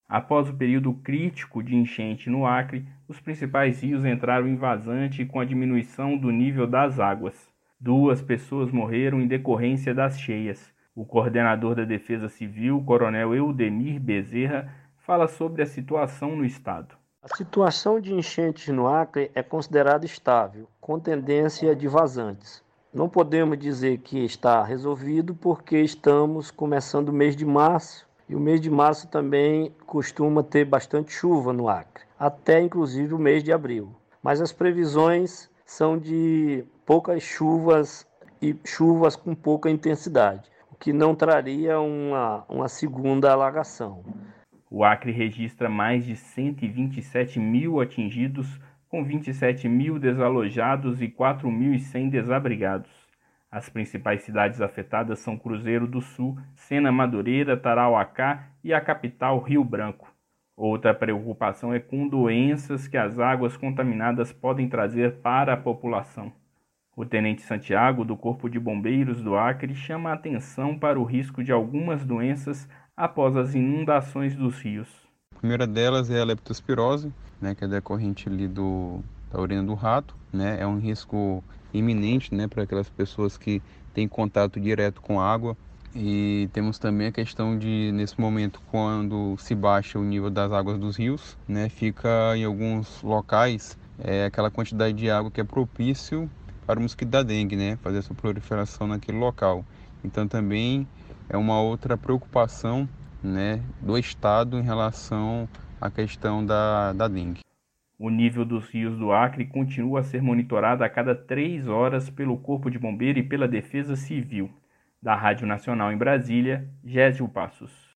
Após o período crítico de enchente no Acre, os principais rios entraram em vazante com a diminuição do nível das águas. 2 pessoas morreram em decorrência das cheias. O coordenador da Defesa Civil, Coronel Eudemir Bezerra, fala sobre a situação no estado. A situação de enchentes no Acre é considerada estável, com tendência de vazantes. Não podemos dizer que está resolvido porque estamos começando o mês de março e o mês de março também costuma ter bastante chuva no Acre, até inclusive o mês de abril. Mas as previsões são de poucas chuvas e chuvas com pouca intensidade, o que não traria uma segunda alagação. O Acre registra mais de 127 mil atingidos, com 27 mil desalojados e 4.100 desabrigados. As principais cidades afetadas são Cruzeiro do Sul, Sena Madureira, Tarauacá e a capital Rio Branco. Outra preocupação é com doenças que as águas contaminadas podem trazer para a população. O tenente Santiago, do Corpo de Bombeiros do Acre, chama a atenção para o risco de algumas doenças após as inundações dos rios. A primeira delas é a leptospirose, que é decorrente ali da urina do rato, É um risco iminente, para aquelas pessoas que têm contato direto com água. E temos também a questão de, nesse momento, quando se baixa o nível das águas dos rios, fica em alguns locais aquela quantidade de água que é propício para o mosquito da dengue, fazer essa proliferação naquele local. Então também é uma outra preocupação, do estado em relação à questão da dengue. O nível dos rios do Acre continua a ser monitorado a cada 3 horas pelo Corpo de Bombeiro e pela Defesa Civil. Da Rádio Nacional em Brasília, Gésio Passos.